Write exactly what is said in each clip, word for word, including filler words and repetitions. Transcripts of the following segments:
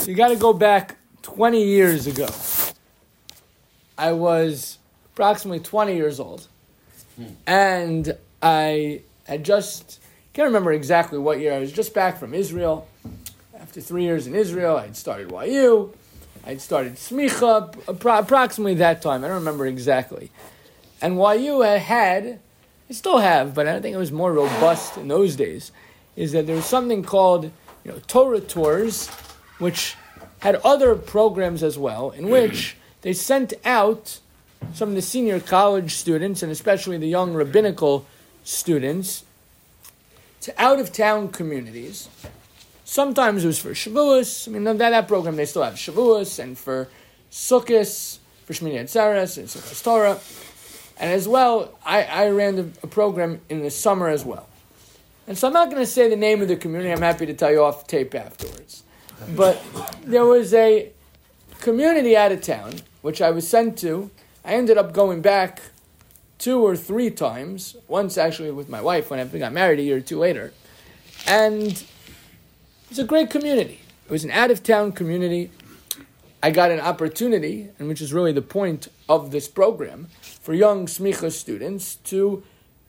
You got to go back twenty years ago. I was approximately twenty years old. And I had just, can't remember exactly what year, I was just back from Israel. After three years in Israel, I'd started Y U. I'd started Smicha, appro- approximately that time. I don't remember exactly. And Y U had, I still have, but I think it was more robust in those days, is that there was something called, you know, Torah Tours, which had other programs as well, in which they sent out some of the senior college students, and especially the young rabbinical students, to out-of-town communities. Sometimes it was for Shavuos. I mean, that, that program, they still have Shavuos, and for Sukkot, for Shmini Atzeres, and Simchas Torah. And as well, I, I ran the, a program in the summer as well. And so I'm not going to say the name of the community. I'm happy to tell you off tape afterwards. But there was a community out of town, which I was sent to. I ended up going back two or three times, once actually with my wife when I got married a year or two later. And it was a great community. It was an out-of-town community. I got an opportunity, and which is really the point of this program, for young Smicha students to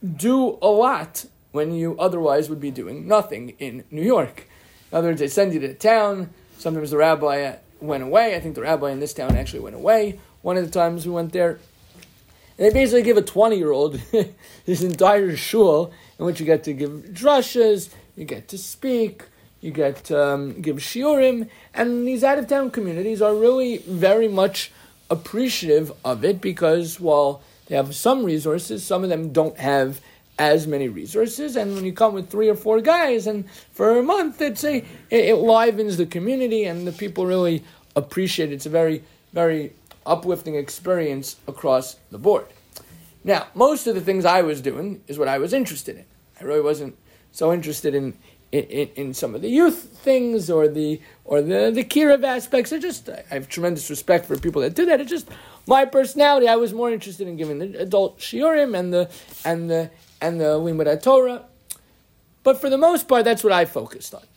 do a lot when you otherwise would be doing nothing in New York. In other words, they send you to town. Sometimes the rabbi went away. I think the rabbi in this town actually went away one of the times we went there. And they basically give a twenty-year-old this entire shul in which you get to give drushes, you get to speak, you get to um, give shiurim, and these out-of-town communities are really very much appreciative of it because while they have some resources, some of them don't have as many resources, and when you come with three or four guys, and for a month, it's a, it, it livens the community, and the people really appreciate it. It's a very, very uplifting experience across the board. Now, most of the things I was doing is what I was interested in. I really wasn't so interested in in, in, in some of the youth things or the or the the kiruv aspects. I just I have tremendous respect for people that do that. It's just my personality. I was more interested in giving the adult shiurim and the and the and the limud Torah. But for the most part, that's what I focused on.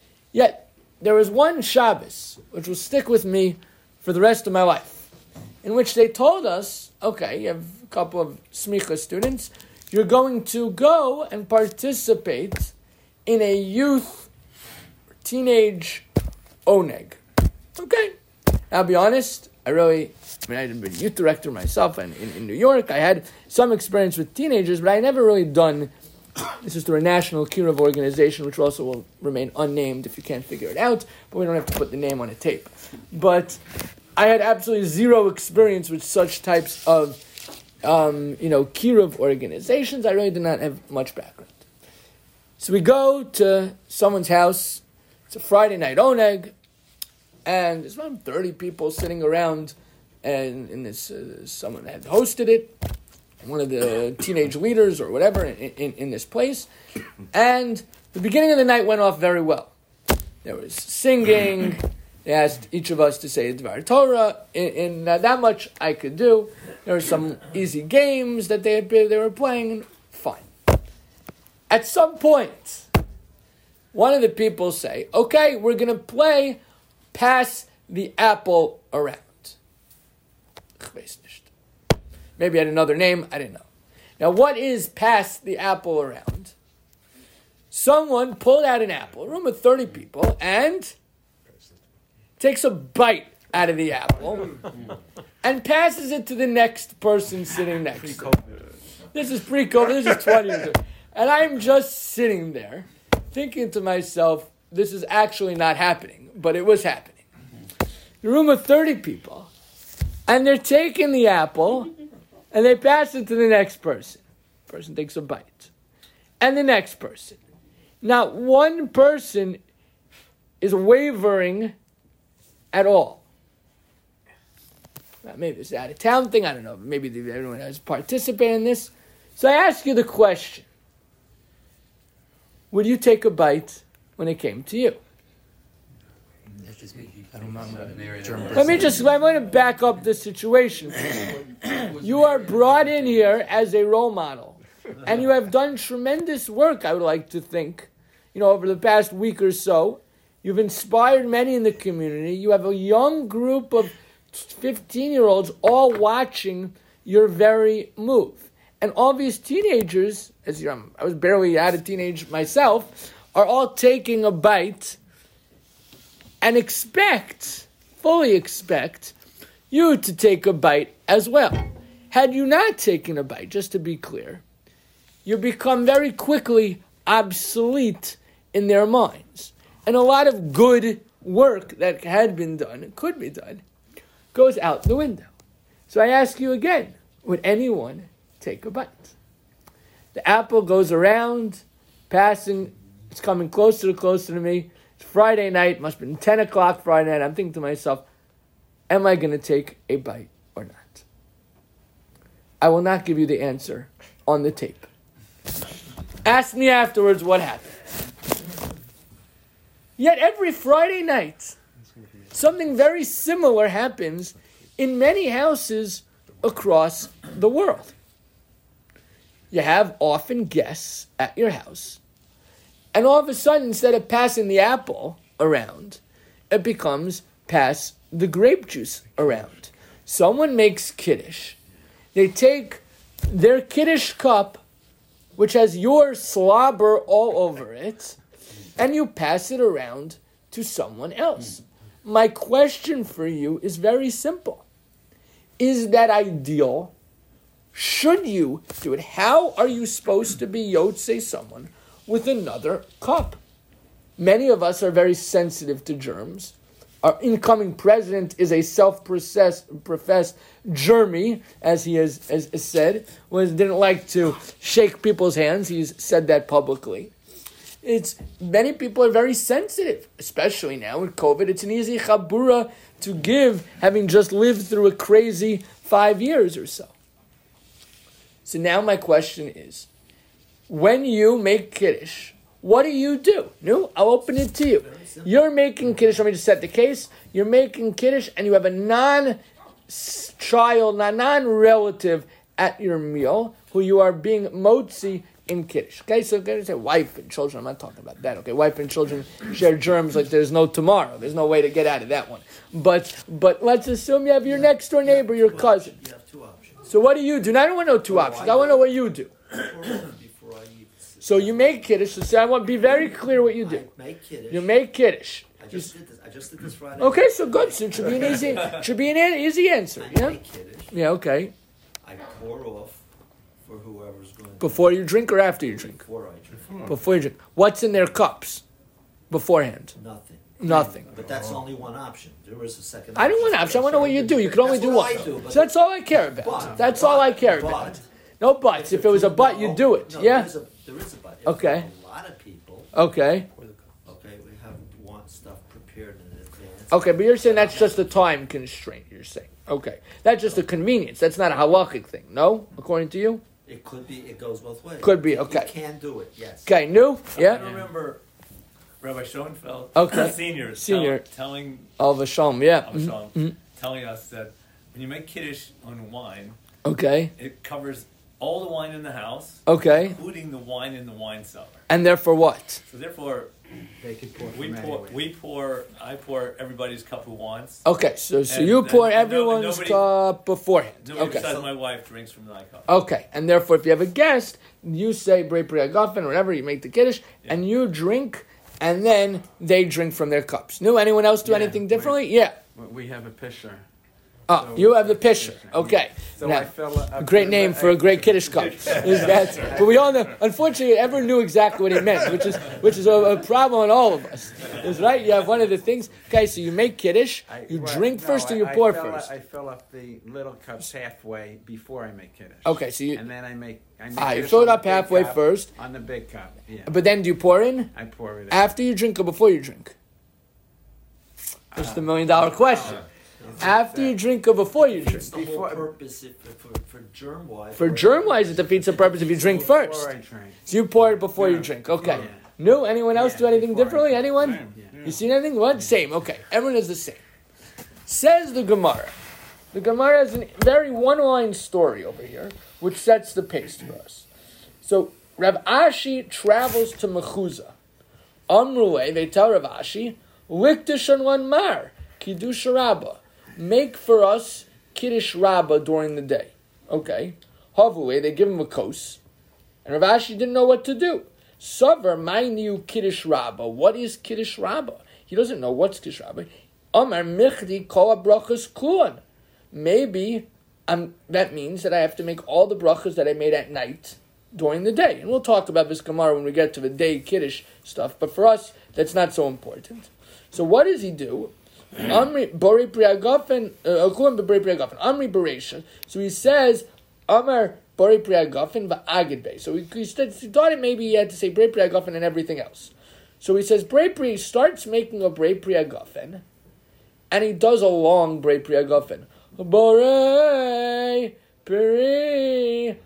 Yet there was one Shabbos which will stick with me for the rest of my life, in which they told us, okay, you have a couple of smicha students, you're going to go and participate in a youth, teenage oneg. Okay. I'll be honest, I really, I mean, I had been a youth director myself and in, in New York. I had some experience with teenagers, but I never really done, this is through a national kiruv organization, which also will remain unnamed if you can't figure it out, but we don't have to put the name on a tape. But I had absolutely zero experience with such types of, um, you know, kiruv organizations. I really did not have much background. So we go to someone's house. It's a Friday night oneg, and there's around thirty people sitting around, and in this, uh, someone had hosted it, one of the teenage leaders or whatever in, in, in this place, and the beginning of the night went off very well. There was singing. They asked each of us to say Dvar Torah. In, in uh, that much I could do. There were some easy games that they had been, they were playing. Fine. At some point, one of the people say, "Okay, we're going to play Pass the Apple Around." Maybe had another name. I didn't know. Now, what is Pass the Apple Around? Someone pulled out an apple, a room of thirty people, and takes a bite out of the apple and passes it to the next person sitting next to him. This is pre-COVID. This is twenty years ago. And I'm just sitting there thinking to myself, this is actually not happening, but it was happening. A room of thirty people, and they're taking the apple and they pass it to the next person. Person takes a bite. And the next person. Not one person is wavering at all. Now, maybe it's an out-of-town thing. I don't know. Maybe everyone has participated in this. So I ask you the question. Would you take a bite when it came to you? That's just me. I don't know. Let me just, I'm going to back up the situation. You are brought in here as a role model. And you have done tremendous work, I would like to think, you know, over the past week or so. You've inspired many in the community. You have a young group of fifteen-year-olds all watching your very move. And all these teenagers, as you know, I was barely out of teenage myself, are all taking a bite and expect, fully expect, you to take a bite as well. Had you not taken a bite, just to be clear, you become very quickly obsolete in their minds. And a lot of good work that had been done, could be done, goes out the window. So I ask you again, would anyone take a bite? The apple goes around, passing, it's coming closer and closer to me. It's Friday night, must have been ten o'clock Friday night. I'm thinking to myself, am I going to take a bite or not? I will not give you the answer on the tape. Ask me afterwards what happened. Yet every Friday night, something very similar happens in many houses across the world. You have often guests at your house, and all of a sudden, instead of passing the apple around, it becomes pass the grape juice around. Someone makes kiddush. They take their kiddush cup, which has your slobber all over it, and you pass it around to someone else. My question for you is very simple. Is that ideal? Should you do it? How are you supposed to be yotzei someone with another cup? Many of us are very sensitive to germs. Our incoming president is a self-professed germy, as he has, has, has said, was didn't like to shake people's hands. He's said that publicly. It's many people are very sensitive, especially now with COVID. It's an easy chabura to give, having just lived through a crazy five years or so. So now my question is, when you make kiddush, what do you do? No, I'll open it to you. You're making kiddush. Let me just set the case. You're making kiddush, and you have a non-child, a non-relative at your meal who you are being motzi in kiddush. Okay, so I'm going to say wife and children. I'm not talking about that. Okay, wife and children share germs like there's no tomorrow. There's no way to get out of that one. But but let's assume you have your next door neighbor, your cousin. You have two options. So what do you do? Now, I don't want to know two options. I want to know what you do. Before I eat. So you make kiddush. So say, I want to be very clear what you do. I make kiddush. You make kiddush. I just did this. I just did this Friday. Okay, so good. So it should be an easy, should be an easy answer. I Yeah. make kiddush. Yeah. Okay. I pour off for whoever's going. to Before you drink or after you drink? Before I drink. Before you drink. What's in their cups? Beforehand. Nothing. Nothing. But that's only one option. There is a second. I don't want to option. I want to know what you do. You can only That's do what one. I do, but- So that's all I care about. But- That's but- all I care but- about. No buts. If it was a butt, you'd do it. No, Yeah. There is a, there is a but. If Okay. A lot of people. Okay. Okay, we have want stuff prepared in advance. Okay, but you're saying that's just a time constraint. You're saying. Okay, that's just a convenience. That's not a halachic thing. No, according to you. It could be. It goes both ways. Could be, You okay. can do it. Yes. Okay, new. I Yeah. remember Rabbi Schoenfeld, Okay. senior, Senior. Tell, telling Al Vashom. Yeah. Al Mhm. Shalom, Mhm. telling us that when you make kiddush on wine, Okay. it covers all the wine in the house, Okay. including the wine in the wine cellar. And therefore, what? So therefore, They could pour we from pour, anywhere. we pour, I pour everybody's cup who wants. Okay, so so And- you and- pour and no- everyone's nobody- cup beforehand. Nobody Okay. besides my wife drinks from my cup. Okay, and therefore, if you have a guest, you say Brei Pri Hagafen or whatever, you make the kiddush, Yeah. and you drink, and then they drink from their cups. No, anyone else do Yeah, anything we- differently? Yeah. We have a pisher. Oh, So- you have the pisher. Okay. So Now, I fill a, a great name for a great kiddush cup. Is that? But we all know. Unfortunately, ever knew exactly what he meant, which is which is a, a problem in all of us. Is right. You have one of the things. Okay, so you make kiddush, I- you well, drink no, first, or I- you I pour fill first. A, I fill up the little cups halfway before I make kiddush. Okay, so you and then I make. I make ah, you kiddush fill it on up the big halfway cup, first, on the big cup. Yeah, but then do you pour in I pour it. after you drink or before you drink? That's the million dollar question. After you drink or before you drink? It's the whole Before- purpose if, for for germ wise. For germ wise, it defeats the purpose if you drink Before first. I drink. So you pour it before you Yeah. drink. Okay. Yeah. No, anyone else Yeah, do anything before I differently? drink. Anyone? Yeah. You seen anything? What? Same. Okay. Everyone is the same. Says the Gemara. The Gemara has a very one-line story over here, which sets the pace for us. So Rav Ashi travels to Mechuzah. Amrule, they tell Rav Ashi, Likdish and one mar, Kiddush Rabbah. Make for us Kiddush Rabbah during the day. Okay. Havue, they give him a kos. And Rav Ashi didn't know what to do. Savar, my new Kiddush Rabbah. What is Kiddush Rabbah? He doesn't know what's Kiddush Rabbah. Amar michdi kol brachas kluan. Maybe um, that means that I have to make all the brachas that I made at night during the day. And we'll talk about this Gemara when we get to the day Kiddush stuff. But for us, that's not so important. So what does he do? Amri Bori Priagafen, Akuam Bori Priagafen, Amri Beresha. So he says, Amar Bori Priagafen Va'agid Bey. So he, he, he thought it maybe he had to say Bori Priagafen and everything else. So he says, Bori Pri starts making a Bori Priagafen, and he does a long Bori Priagafen. Bori Pri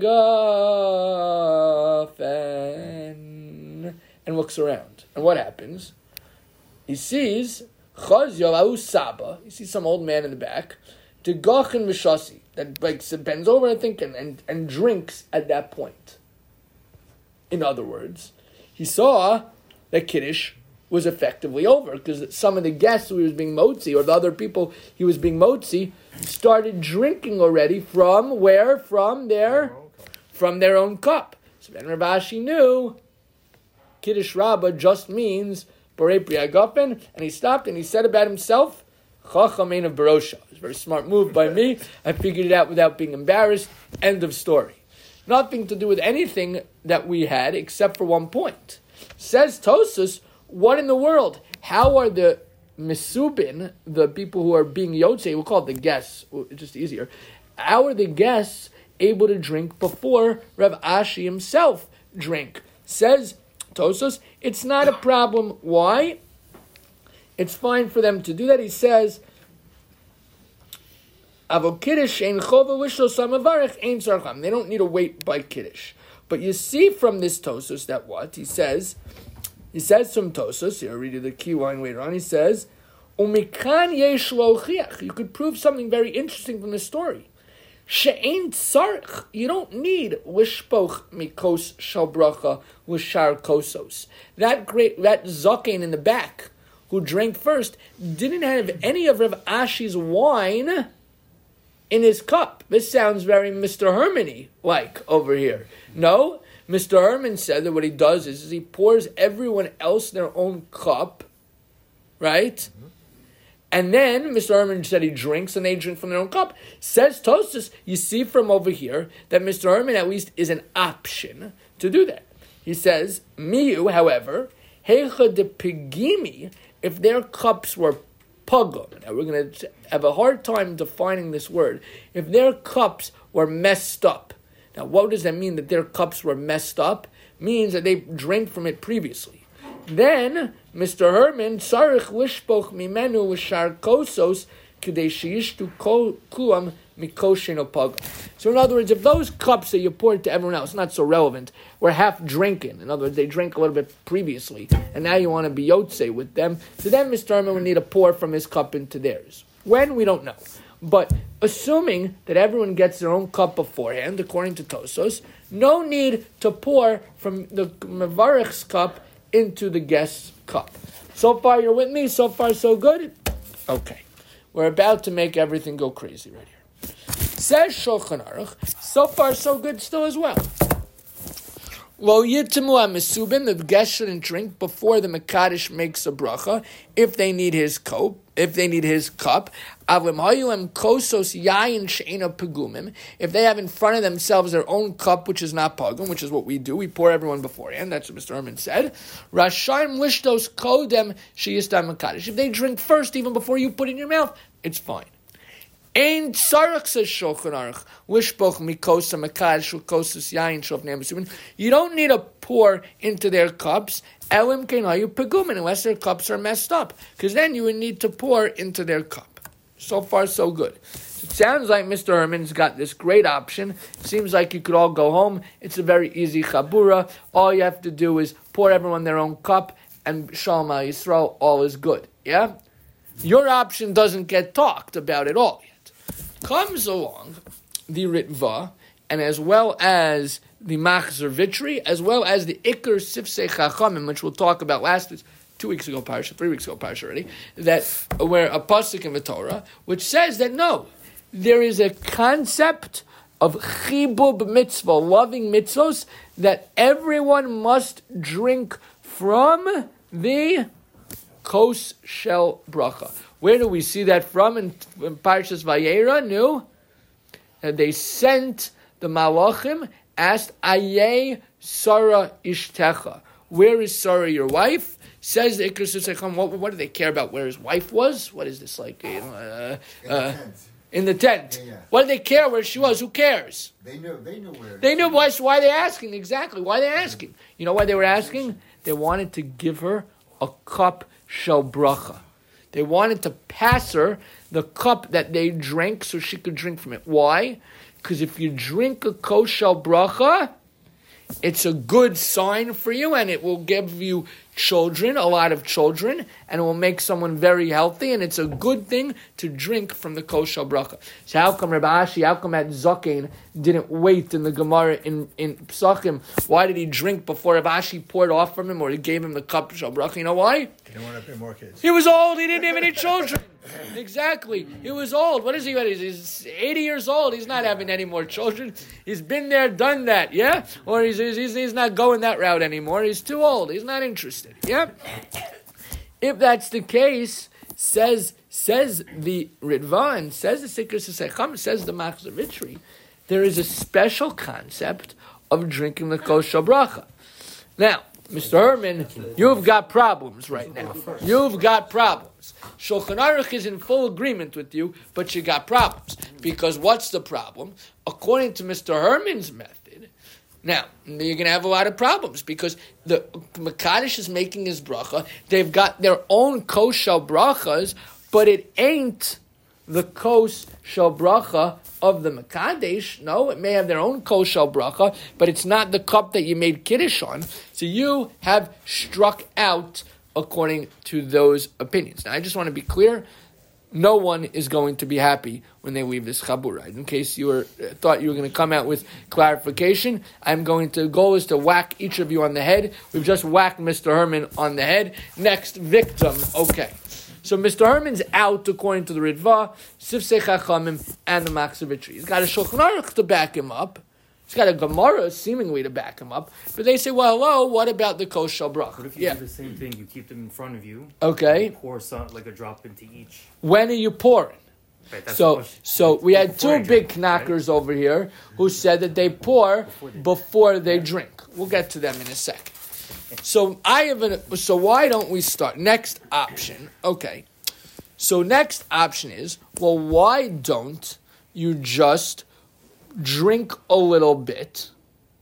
Hagafen. And looks around. And what happens? He sees Chaz Yavu Saba. He sees some old man in the back. To Gachin Vishasi. That like bends over, I think, and, and, and drinks at that point. In other words, he saw that Kiddush was effectively over because some of the guests who he was being motzi, or the other people he was being motzi, started drinking already from where? From their, from their own cup. So then Rav Ashi knew Kiddush Rabbah just means Borei Pri Hagafen, and he stopped and he said about himself, Chachamein of Barosha. It was a very smart move by me. I figured it out without being embarrassed. End of story. Nothing to do with anything that we had except for one point. Says Tosas, what in the world? How are the Mesubin, the people who are being Yotze, we'll call it the guests, it's just easier, how are the guests able to drink before Rav Ashi himself drank? Says Tosas, it's not a problem. Why? It's fine for them to do that. He says, Avo Kiddush ein chova l'shlos hamavarich ein tzarcham. They don't need to wait by Kiddush. But you see from this Tosas that what? He says, he says from Tosas, here, I'll read you the key line later on, he says, Umikan yesh lo chiach. You could prove something very interesting from the story. She'ein tzarich. You don't need lishpoch mikos shal bracha l'shar kosos. That great, that zaken in the back, who drank first, didn't have any of Rav Ashi's wine in his cup. This sounds very Mister Herman-y like over here. No, Mister Herman said that what he does is, is he pours everyone else their own cup, right? Mm-hmm. And then Mister Herman said he drinks and they drink from their own cup. Says Tosas, you see from over here that Mister Herman at least is an option to do that. He says, Miu, however, Heicha de Pigimi, if their cups were pugum, now we're going to have a hard time defining this word, if their cups were messed up. Now what does that mean that their cups were messed up? Means that they drank from it previously. Then Mister Herman, Sarich lishpoch mimenu l'shar kosos k'dei sheyishtu kuam mikoshen pugum. So in other words, if those cups that you poured to everyone else, not so relevant, were half drinking, in other words, they drank a little bit previously, and now you want to be yotze with them, so then Mister Herman would need to pour from his cup into theirs. When? We don't know. But assuming that everyone gets their own cup beforehand, according to Tosos, no need to pour from the Mavarich's cup into the guest's cup. So far, you're with me? So far, so good? Okay. We're about to make everything go crazy right here. Says Shulchan Aruch, so far so good still as well. Lo yitimu ha-mesubin, the guest shouldn't drink before the Mekadosh makes a bracha, if they need his cup, if they need his cup. Avlim hayulem kosos yayin she'ena pegumim, if they have in front of themselves their own cup, which is not pagum, which is what we do, we pour everyone beforehand, that's what Mister Herman said. Rashayim lishtos kodem sheyistam Mekadosh, if they drink first, even before you put it in your mouth, it's fine. Ein tzarich, says Shulchan Aruch, lishpoch mikosa mekadosh ukosus yain shof ne'emusubin. You don't need to pour into their cups, elim kenayu pegumin, unless their cups are messed up, because then you would need to pour into their cup. So far, so good. It sounds like Mister Herman's got this great option. It seems like you could all go home. It's a very easy chabura. All you have to do is pour everyone their own cup, and Shalom Al Yisrael, all is good. Yeah? Your option doesn't get talked about at all. Comes along the Ritva, and as well as the Machzer Vitri, as well as the Iker Sifsei Chachamim, which we'll talk about last week, two weeks ago, parsha, three weeks ago, parsha already, that where a pasuk in the Torah, which says that no, there is a concept of chibub mitzvah, loving mitzvos, that everyone must drink from the kos shel bracha. Where do we see that from in, in Parshas Vayera? No, and they sent the malachim, asked Ayeh Sarah Ishtecha. Where is Sarah, your wife? Says the Ikra Secham. What, what do they care about where his wife was? What is this like? You know, uh, in, uh, the tent. in the tent. Yeah, yeah. What do they care where she was? Who cares? They knew. They knew where. They knew why. Why are they asking? Exactly. Why are they asking? You know why they were asking? They wanted to give her a cup shel bracha. They wanted to pass her the cup that they drank so she could drink from it. Why? Because if you drink a kos shel bracha, it's a good sign for you, and it will give you children, a lot of children, and it will make someone very healthy, and it's a good thing to drink from the kos shel bracha. So how come Rabbi Ashi, how come that Zaken didn't wait in the Gemara in, in Psachim? Why did he drink before Rabbi Ashi poured off from him, or he gave him the cup shel bracha? You know why? He didn't want to pay more kids. He was old, he didn't have any children. Exactly. He was old. What is he? He's eighty years old. He's not having any more children. He's been there, done that, yeah? Or he's, he's, he's not going that route anymore. He's too old. He's not interested, yeah? If that's the case, says says the Ritva and says the Sikr Secham, says the Machzor Vitri, there is a special concept of drinking the kos shel bracha. Now, Mister Herman, you've got problems right now. You've got problems. Shulchan Aruch is in full agreement with you, but you got problems. Because what's the problem? According to Mister Herman's method, now, you're going to have a lot of problems because the Mekadosh is making his bracha. They've got their own kos shel brachas, but it ain't the kos shel bracha of the Mekadesh. No, it may have their own kos shel bracha, but it's not the cup that you made Kiddush on. So you have struck out according to those opinions. Now, I just want to be clear. No one is going to be happy when they leave this chabura. In case you were uh, thought you were going to come out with clarification, I'm going to goal is to whack each of you on the head. We've just whacked Mister Herman on the head. Next victim. Okay. So Mister Herman's out according to the Ritva, Sifsei Chachamim, and the Machzor Vitri. He's got a Shulchan Aruch to back him up. He's got a Gemara seemingly to back him up. But they say, well, hello, what about the kos shel bracha? What if you yeah. do the same thing? You keep them in front of you. Okay. And pour some, like a drop into each. When are you pouring? Right, that's the So, question. so we had Before two I big drink, knockers over here who said that they pour Before they- before they drink. We'll get to them in a second. So I have an, so why don't we start? Next option. Okay. So next option is, well, why don't you just drink a little bit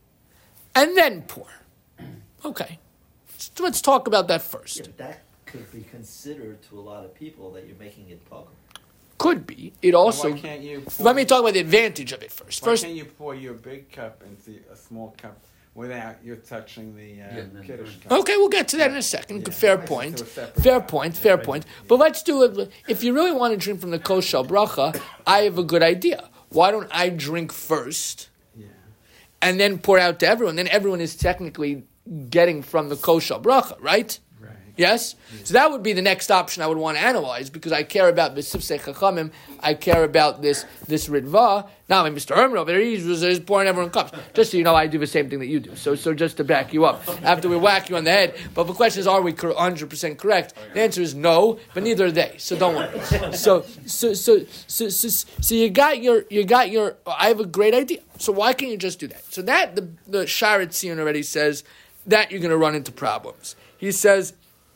and then pour? Okay. Let's, let's talk about that first. Yeah, that could be considered to a lot of people that you're making it pugum. Could be. It also. Why can't you pour, Let me talk about the advantage of it first. why First, can't you pour your big cup into a small cup without you touching the uh, Yeah, and then Kiddush burn. cup? okay, we'll get to that in a second. Yeah. Fair Nice point. to a separate Fair cup. point. Fair point. But let's do it. If you really want to drink from the kos shel bracha, I have a good idea. Why don't I drink first Yeah. and then pour out to everyone? Then everyone is technically getting from the kos shel bracha, right? Right. Yes? So that would be the next option I would want to analyze because I care about the Sifsei Chachamim. I care about this this Ritva. Now, I mean, Mister Herman over there, he's, he's pouring everyone cups. Just so you know, I do the same thing that you do. So so just to back you up. After we whack you on the head. But the question is, are we one hundred percent correct? The answer is no, but neither are they. So don't worry. So so so so so, so you got your, you got your, I have a great idea. So why can't you just do that? So that, the, the Sharet Zion already says that you're going to run into problems. He says,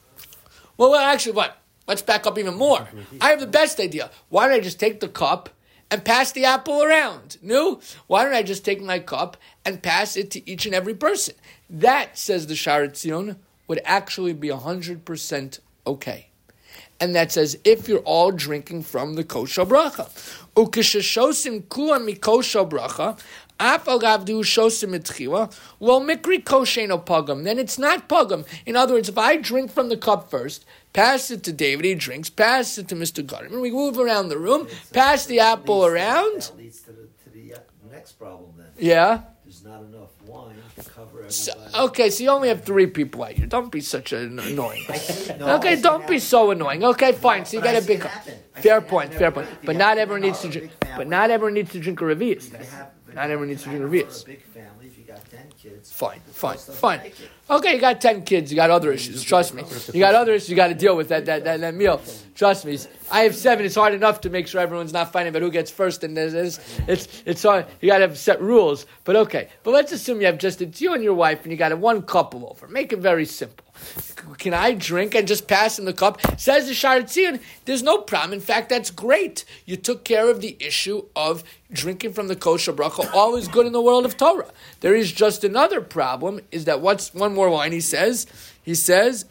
well, well, actually, what? Let's back up even more. I have the best idea. Why don't I just take the cup and pass the apple around? No? Why don't I just take my cup and pass it to each and every person? That, says the Sharet Zion, would actually be one hundred percent okay. And that says, if you're all drinking from the kos shel bracha. Ukesheshosim kulan mi kos shel bracha, af agavdu shosim mitchila, lo mikri kosheno pugum. Then it's not pugum. In other words, if I drink from the cup first, pass it to David, he drinks, pass it to Mister Gutterman, we move around the room, pass the apple Leads to- around. That leads to the, to the uh, next problem then. Yeah. There's not enough wine. to cover So, everybody. okay, so you only have three people out here. Don't be such an annoying. I see it- no, I Okay, see don't it be happen. so annoying. Okay, fine. So you But I got a see big. it happen. I see Fair it point. happen Fair every point. night. But You not have- everyone you needs to have a drink. big family. But not everyone needs to drink a revius. If you have- Not everyone needs to drink for revius. a big family, if you got ten kids, Fine, the fine, first doesn't fine. make it. Okay, you got ten kids. You got other issues. Trust me. You got other issues. You got to deal with that that, that that meal. Trust me. I have seven. It's hard enough to make sure everyone's not fighting about who gets first. And there's, there's, it's it's hard. You got to have set rules. But okay. But let's assume you have just it's you and your wife, and you got one couple over. Make it very simple. Can I drink and just pass in the cup? Says the Sha'ar Tzion, there's no problem. In fact, that's great. You took care of the issue of drinking from the kosher bracha. All is good in the world of Torah. There is just another problem, is that what's one more line he says? He says,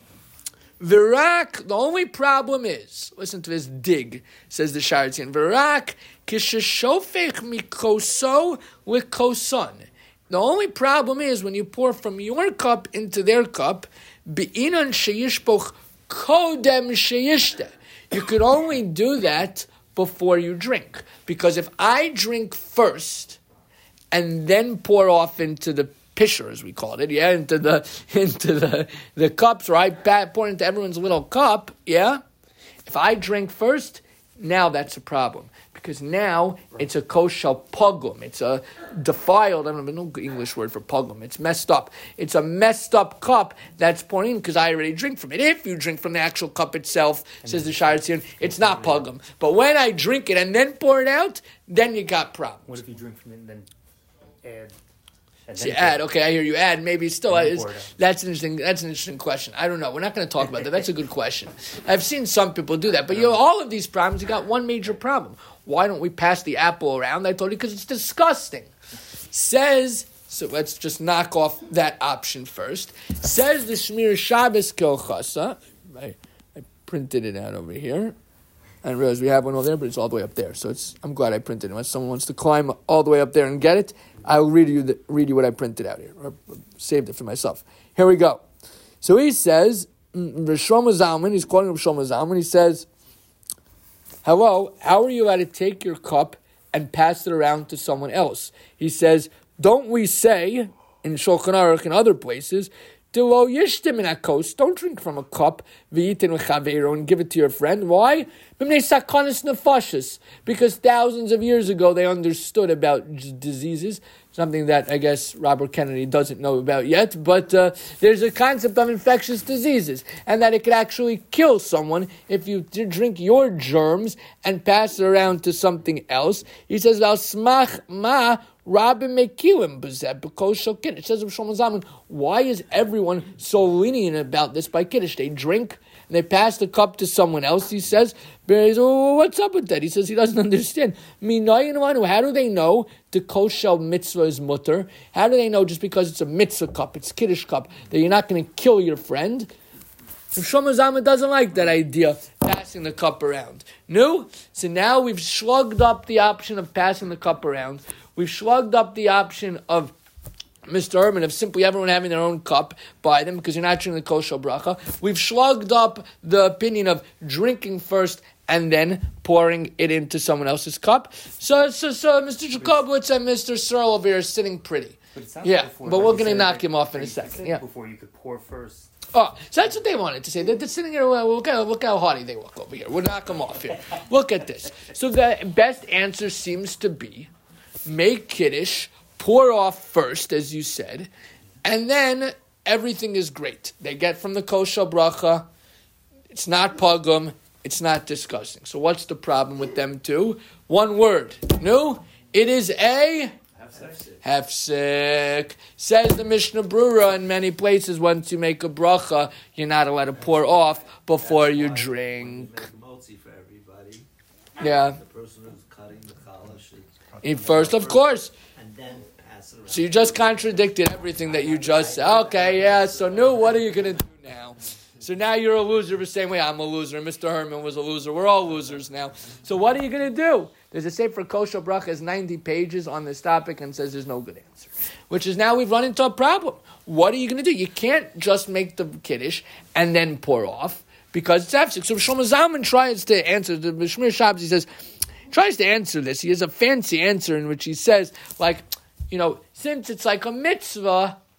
Virak, the only problem is, listen to this dig, says the Sha'ar Tzion, Virak, kisheshofech mikoso likoson. The only problem is when you pour from your cup into their cup, Be'inan sheyishpoch kodem sheyishte. You could only do that before you drink. Because if I drink first and then pour off into the pisher, as we call it, yeah, into the into the, the cups, or I pour into everyone's little cup, yeah, if I drink first, now that's a problem. Because now it's a kosher pogum. It's a defiled, I don't know, no English word for pogum. It's messed up. It's a messed up cup that's pouring in because I already drink from it. If you drink from the actual cup itself, says the Sha'ar Tzion, it's not pogum. But when I drink it and then pour it out, then you got problems. What if you drink from it and then add? and See, then add. pour it? Okay, I hear you. Add. Maybe it's still. And then Is, pour it out. that's an interesting. That's an interesting question. I don't know. We're not going to talk about that. That's a good question. I've seen some people do that, but you know, all of these problems, you got one major problem. Why don't we pass the apple around? I told you because it's disgusting. Says. So let's just knock off that option first. Says the Shmir Shabbos Kilchasa. I, I printed it out over here. I didn't realize we have one over there, but it's all the way up there. So it's. I'm glad I printed it. Unless someone wants to climb all the way up there and get it, I'll read you the, read you what I printed out here, or saved it for myself. Here we go. So he says, Shlomo Zalman, he's quoting Shlomo Zalman, he says, hello, how are you allowed to take your cup and pass it around to someone else? He says, don't we say, in Shulchan Aruch and other places, don't drink from a cup and give it to your friend. Why? Because thousands of years ago they understood about diseases, something that I guess Robert Kennedy doesn't know about yet, but uh, there's a concept of infectious diseases, and that it could actually kill someone if you drink your germs and pass it around to something else. He says, Al-smach ma Rabbi Mekilim B'zeh Kiddush. It says of Shlomo Zalman, why is everyone so lenient about this by Kiddush? They drink and they pass the cup to someone else, he says. Oh, what's up with that? He says he doesn't understand. How do they know the kosher mitzvah is mutter? How do they know just because it's a mitzvah cup, it's Kiddush cup, that you're not going to kill your friend? Shlomo Zalman doesn't like that idea, passing the cup around. No? So now we've slugged up the option of passing the cup around. We've slugged up the option of Mister Herman, of simply everyone having their own cup by them because you're not drinking the kosher bracha. We've slugged up the opinion of drinking first and then pouring it into someone else's cup. So, so, so Mister Jacobowitz and Mister Searle over here are sitting pretty. But it sounds Yeah, before, but like we're you going to said, knock like- him off in a like you second. said Yeah. Before you could pour first. Oh, so that's what they wanted to say. They're, they're sitting here, well, look, how, look how haughty they look over here. We'll knock them off here. Look at this. So the best answer seems to be make Kiddush, pour off first, as you said, and then everything is great. They get from the kosher bracha. It's not pogum. It's not disgusting. So what's the problem with them two? One word. No? It is a... Hefsek. Says the Mishnah Brura in many places, once you make a bracha, you're not allowed to pour off before That's you why drink. When you make motzi for everybody, Yeah. the person who's cutting the challah should Eat first, of course. and then pass it around. So you just contradicted everything that you just said. Okay, yeah, so no, what are you going to do now? So now you're a loser the same way I'm a loser. Mister Herman was a loser. We're all losers now. So what are you going to do? There's a Sefer Kosher Bracha has ninety pages on this topic and says there's no good answer. Which is now we've run into a problem. What are you going to do? You can't just make the Kiddush and then pour off because it's absent. So Shlomo Zalman tries to answer, the Shmir Shabbos, he says, tries to answer this. He has a fancy answer in which he says, like, you know, since it's like a mitzvah,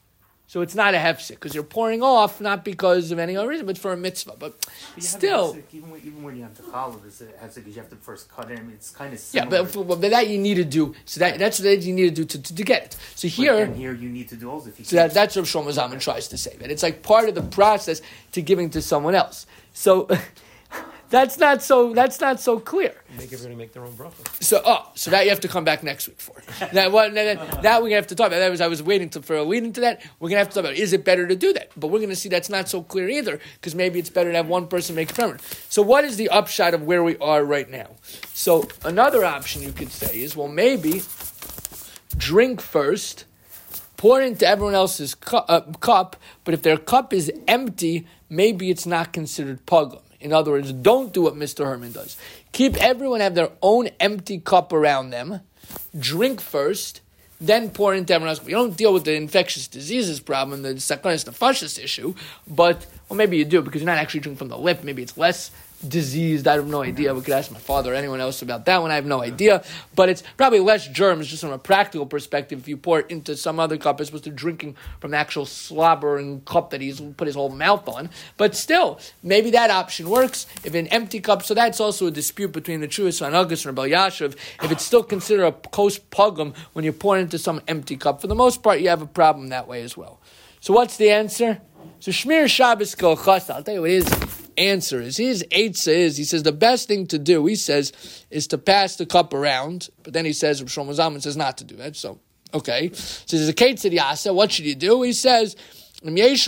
So it's not a hefsek, because you're pouring off, not because of any other reason, but for a mitzvah. But, But you have still... a hefsek, even, when, even when you have the challah, it's a hefsek because you have to first cut it. I mean, it's kind of Yeah, similar. but, for, but that you need to do. So that that's what you need to do to, to, to get it. So But here... then here you need to do also. If you So that, that's what Shlomo Zalman tries to say. That it's like part of the process to giving to someone else. So that's not so that's not so clear. Make everybody make their own bracha. So oh, so that you have to come back next week for. That what that, that we're gonna have to talk about. That was I was waiting to, for a lead into that. We're gonna have to talk about is it better to do that? But we're gonna see that's not so clear either, because maybe it's better to have one person make it permanent. So what is the upshot of where we are right now? So another option you could say is, well, maybe drink first, pour into everyone else's cu- uh, cup, but if their cup is empty, maybe it's not considered pagum. In other words, don't do what Mister Herman does. Keep everyone have their own empty cup around them, drink first, then pour into everyone else. You don't deal with the infectious diseases problem, the sakonis nefashis issue, but, well, maybe you do, because you're not actually drinking from the lip. Maybe it's less diseased. I have no idea. We could ask my father or anyone else about that one. I have no idea. But it's probably less germs, just from a practical perspective. If you pour it into some other cup as opposed to drinking from the actual slobbering cup that he's put his whole mouth on. But still, maybe that option works. If an empty cup, so that's also a dispute between the Truist and August and Rabbi Yashiv. If it's still considered a kos pugum when you pour into some empty cup, for the most part, you have a problem that way as well. So what's the answer? So Shmir Shabbos Kol Chasa. I'll tell you what his answer is. His eitzah is, he says the best thing to do, he says, is to pass the cup around. But then he says, Shlomo Zalman says not to do that. So, okay. So there's a Ketzid Yasa. What should you do? He says, if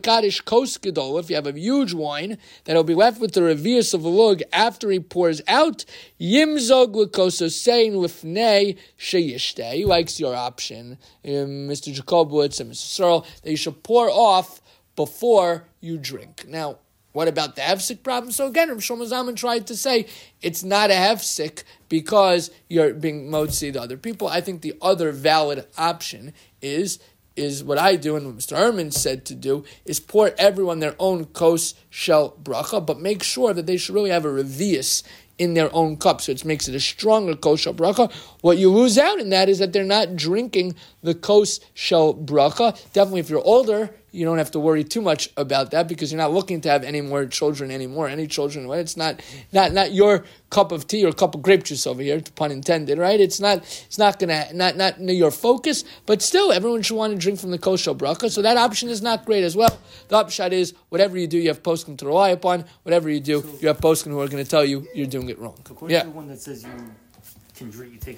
you have a huge wine that'll be left with the revius of a lug after he pours out, yimzog l'kososein lifnei sheyishtei. He likes your option, um, Mister Jacobowitz and Mister Searle, that you should pour off before you drink. Now, what about the hefsek problem? So again, Rav Shlomo Zalman tried to say it's not a hefsek because you're being motzi to other people. I think the other valid option is is what I do and what Mister Herman said to do, is pour everyone their own kos shel bracha, but make sure that they should really have a revius in their own cup, so it makes it a stronger kos shel bracha. What you lose out in that is that they're not drinking the kos shel bracha. Definitely if you're older, you don't have to worry too much about that because you're not looking to have any more children anymore. Any children, right? It's not not not your cup of tea or cup of grape juice over here, pun intended, right? It's not it's not gonna not not your focus, but still everyone should want to drink from the kos shel bracha. So that option is not great as well. The upshot is whatever you do, you have poskim to rely upon. Whatever you do, you have poskim who are going to tell you you're doing it wrong. According Yeah. to the one that says you can drink, you take